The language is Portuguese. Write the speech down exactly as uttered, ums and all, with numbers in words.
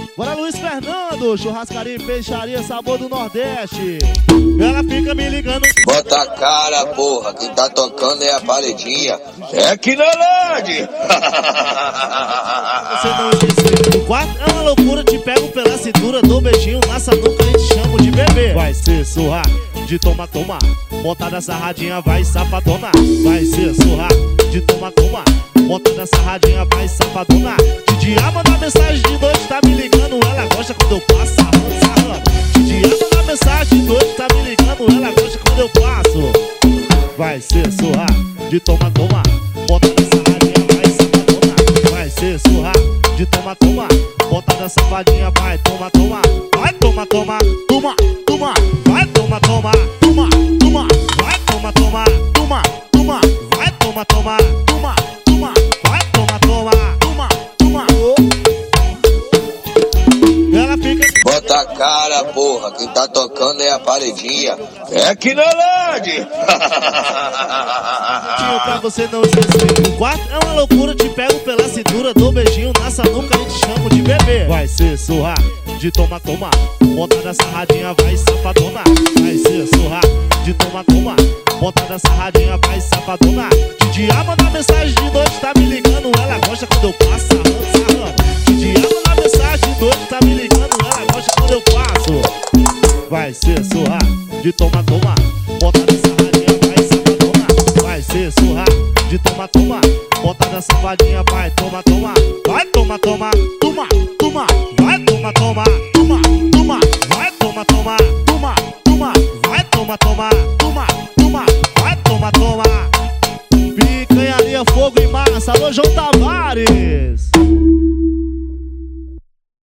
Bora Luiz Fernando, churrascaria e peixaria, sabor do Nordeste. Ela fica me ligando. Bota a cara, porra, quem tá tocando é a paredinha. É aqui na Lade. Você não disse. O quarto é uma loucura, te pego pela cintura, dou beijinho na nuca e te chamo de bebê. Vai ser surra, de toma, toma. Montada sarradinha, vai safadona. Vai ser surra, de toma, toma. Montada sarradinha, vai safadona. De dia manda mensagem, de noite tá me ligando. Ela gosta quando eu passo sarrando, sarrando. De dia manda mensagem, de noite tá me ligando. Ela gosta quando eu passo. Vai ser surra, de toma, toma. Montada sarradinha, vai safadona. Vai ser surra, de toma, toma. Montada safadinha, vai toma, toma. Vai toma, toma, toma, toma. Vai toma, toma, toma, toma. Vai toma, toma, toma, toma. Vai toma, toma, toma, toma. Vai toma, toma, toma, toma. Ela fica. Bota a cara, porra, quem tá tocando é a paredinha. É aqui na Lade. Pra você não esquecer. O quarto é uma loucura, te pego pela cintura, dou beijinho na nuca e te chamo de bebê. Vai ser surra, de toma, toma. Montada sarradinha, vai safadona. Vai ser surra, de toma, toma. Montada sarradinha, vai safadona. De dia manda mensagem, de noite tá me ligando. Ela gosta quando eu passo sarrando, sarrando. De dia manda mensagem, de noite tá me ligando. Ela gosta quando eu passo. Vai ser surra, de toma, toma. Montada sarradinha, vai safadona. Vai ser surra, de toma, toma. Montada safadinha, vai toma, toma. Vai toma, toma.